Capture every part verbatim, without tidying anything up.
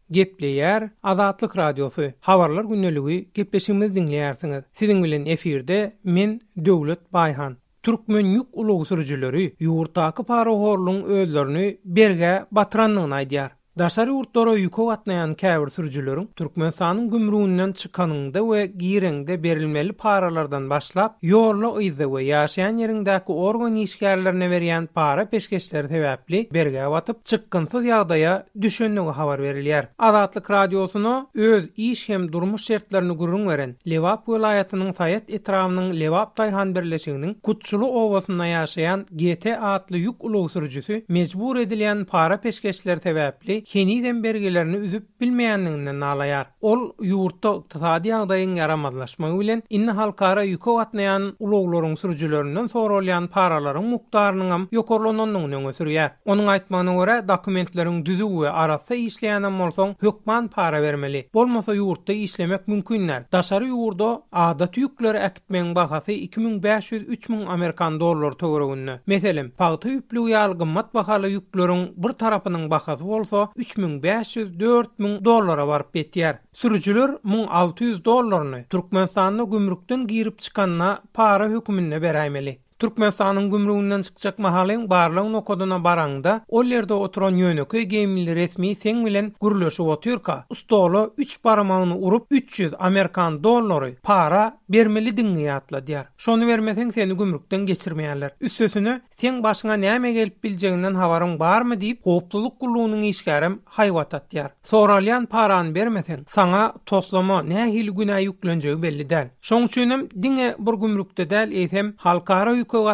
Gepleýär Azatlyk radiosu. Habarlar günneligi gepleşigimizi dinleýärsiňiz. Siziň bilen efirde men Döwlet Baýhan. Türkmen ýük ulugy sürüjüleri ýurtdaky paraworluň özlerini berge batyranlygyny aýdýar. Daşary ýurtlara ýük atnaýan käbir sürüjüleriň Türkmenistanyň gümrüğünden çykanyňda we gireňde berilmeli paralardan başlap ýorla ýyzy we ýaşaýan ýerindäki organ işgärlerine berýän para peşkeşleri sebäpli berge batyp çykgynsyz ýagdaýa düşenligi habar berilýär. Azatlyk radiosyna öz iş hem durmuş şertlerini gurrun beren Lewap welaýatynyň Saýat etramynyň Lewap Taýhan birleşiginiň Kutçuly obasynda ýaşaýan G T atly ýük ulugy sürüjüsi mejbur edilýän para peşkeşleri sebäpli keniden bergelerini üzüp bilmeýänliginden nalaýar. Ol ýurtda ykdysady ýagdaýyň yaramazlaşmagy bilen inne halkara ýük atnaýan uluglaryň sürüjülerinden sorulýan paralaryň mukdarynyň hem ýokarlananyny öňe sürýär. Onuň aýtmagyna görä dokumentleriň düzügi we arasy işleýän bolsaň hökman para bermeli. Bolmasa ýurtda işlemek mümkinler. Daşary ýurda adat ýükleri äkitmeň bahasy iki bin beş ýüz üç bin Amerikan dollary töwereginde. Meselem, paýty ýüplü ýaly gymmat bahaly ýükleriň bir tarapynyň bahasy bolsa üç bin beş ýüz dört bin dollara baryp betýär. Sürüjüler bin alty ýüz dollaryny Türkmenistanda gümrükden girip çykanyna para hökmünde beräýmeli. Türkmenistanyň gümrüğünden çykjak mahalyň barlygyny okodyna baraňda ol ýerde oturan ýönöke gemili resmi seň bilen gürleşip otyrka ustoly üç barmagyny urup üç ýüz Amerikan dollary para bermeli diňe atladýar. Şonu bermeseň seni gümrükden geçirmeýärler. Üstesine seň başyňa näme gelip biljeginden habaryň barmy diýip gowpsuzlyk gulugynyň işgärem haýwat atýar. Soralyan parany bermeseň saňa toslama nähili günä ýüklenjegi belli däl. Şoň üçin diňe bir gümrükde däl eýsem halkara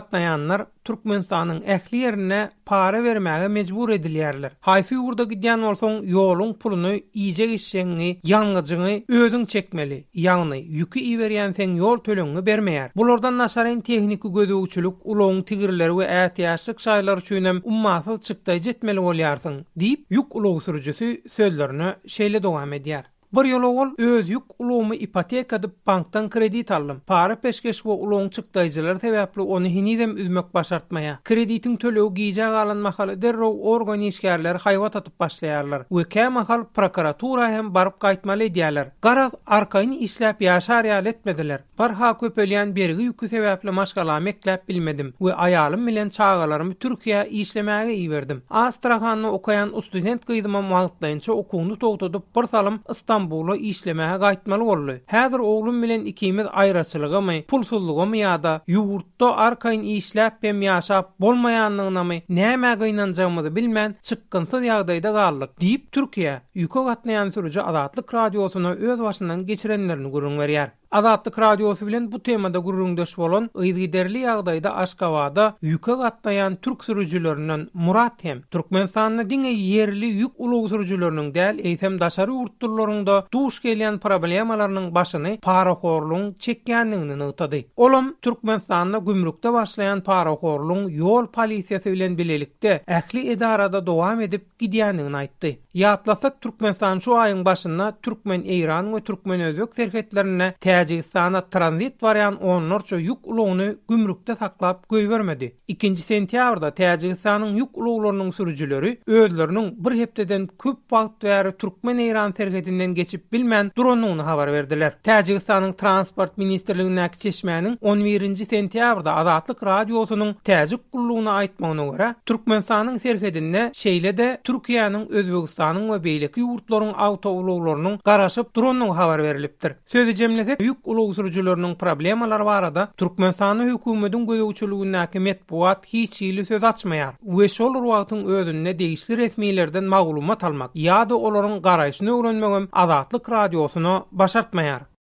ýük Türkmenistanyň ähli ýerine para bermäge mejbur edilýärler. Haýsy ýurda gidýän bolsaň ýoluň puluny iýje geçşeňi, ýangıjyňy özüň çekmeli. Ýagny ýükü iýerýän sen ýol töleňi bermeýär. Bulardan naşaryn tehnik gödөгçülük, ulagyň tigirleri we ähtiýaçlyk şaýlar üçin hem ummasyz çykdaý jetmeli bolýarsyň diýip ýük ulugy sürüjüsi sözlerini şeýle dowam edýär. Bir ýol ol öz ýük ulugymy ipoteka edip bankdan kredit aldym. Para peşkeş we ulugyň çykdaýjylary sebäpli ony hinidem üzmek başartmaýa. Kreditiň tölegi giýjek alanmahaly derrew organ işgärleri haýwat atyp başlaýarlar. We kämahal prokuratura hem baryp gaýtmaly edýärler. Garaz arkaýyny işläp ýaşar ýaly etmediler. Bir ha köpelýän bergi ýükü sebäpli maşgala mekläp bilmedim we aýalym bilen çağalarymı Türkiýe işlemäge iýerdim. Astrahanyny okaýan student gyzyma wagtlaýynça okuwny togtadyp bir salym İstanbul'a işlemäge gaýtmaly boldy. Häzir oglum bilen ikimiz aýraçylygamy, pulsuzlygamy ýa-da ýurtda arkaýyn işläp hem ýaşap bolmaýanlygyny näme gynanjagymyzy bilmän çykgynsyz ýagdaýda galdyk diýip Türkiýe ýük atnaýan sürüji Azatlyk radiosyna öz başyndan geçirenlerini gurrun berýär. Azatlyk radiosu bilen bu temada gurrundaş bolan ýygyderli ýagdaýda Aşgabatda ýük atnaýan türk sürüjülerinden Murat hem Türkmenistanyň diňe ýerli ýük ulugy sürüjüleriniň däl eýsem daşary ýurtlarynda duş gelýän problemalarynyň başyny paraxorlugyň çekýänligini ýytady. Olam Türkmenistanda gümrükde başlayan paraxorlugyň ýol polisiýasy bilen bilelikde ähli edarada dowam edip gidýänligini aýtdy. Ýatlasak Türkmenistan şu aýyň başynda Türkmen Eýran we Türkmen Özbek serhetlerine Täjikistana tranzit barýan onlarça ýük ulugyny gümrükde saklap göýbermedi. ikinji sentýabrda Täjikistanyň ýük uluglarynyň sürüjüleri özleriniň bir hepdeden köp wagt bäri Türkmen Eýran serhetinden geçip bilmän duranyny habar berdiler. Täjikistanyň transport ministrliginiň çeşmäniň on birinji sentýabrda Azatlyk radiosynyň Täjik gullugyna aýtmagyna görä Türkmenistanyň serhetinde şeýle-de Türkiýanyň Özbegistanyň we beýleki ýurtlaryň awto uluglarynyň garaşyp duranyny habar berilipdir. Sözü jemlesek ýük ulugy sürüjüleriniň problemalary barada Türkmenistanyň hökümetiň gödөгçüligindäki metbuat hiç ýyly söz açmaýar. We şol wagtyň özünde degişli resmilerden maglumat almak ýa-da olaryň garaýşyny öwrenmegem Azatlyk radiosyna başartmaýar.